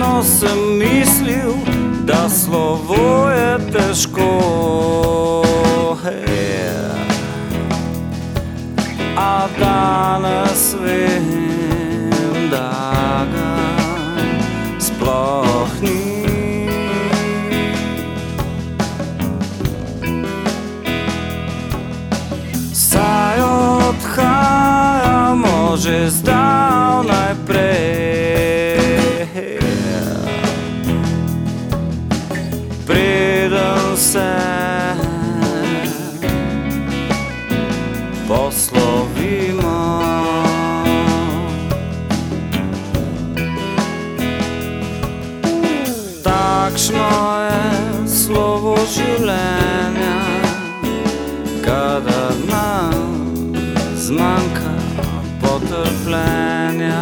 Vedno sem mislil, da slovo je težko, a danes vem, da ga sploh ni. Saj odhajamo že zdavnaj prej, preden se poslovimo. Takšno je slovo življenja, kadar nam zmanjka potrpljenja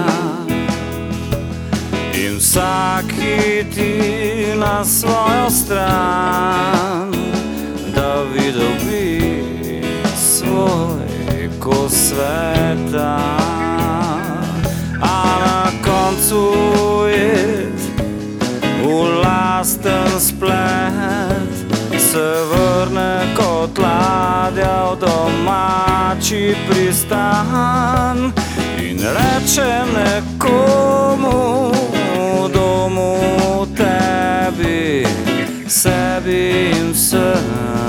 in vsak hiti na svojo stran, da videl bi svoj kos sveta, a na koncu jed v lasten splet se vrne kot ladja v domači pristan in reče nekomu v domu, tebi, sebi in vsem,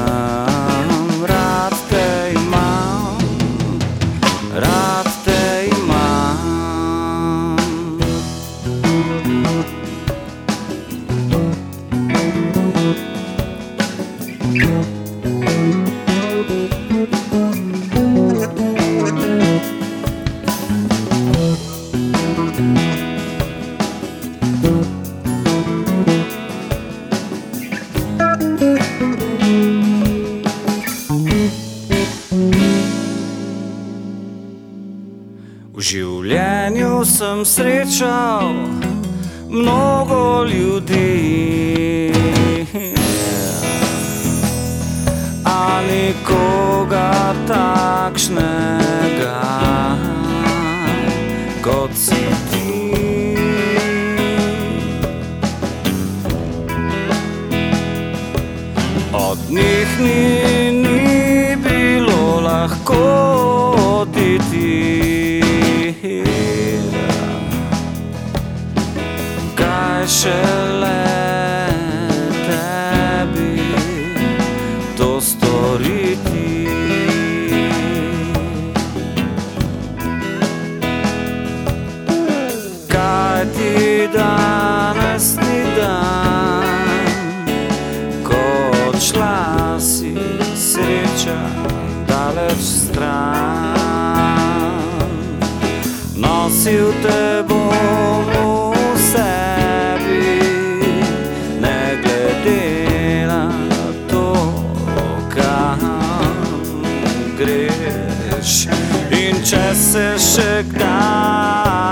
rad te imam, rad te imam. V življenju sem srečal mnogo ljudi, a nikoga takšnega kot si ti. Od njih ni bilo lahko oditi, kaj šele tebi to storiti. Kaj ti danes ni dan, ko odšla si sreča daleč stran. Nosil te bom v sebi, ne glede na to, kam greš. In če se še kdaj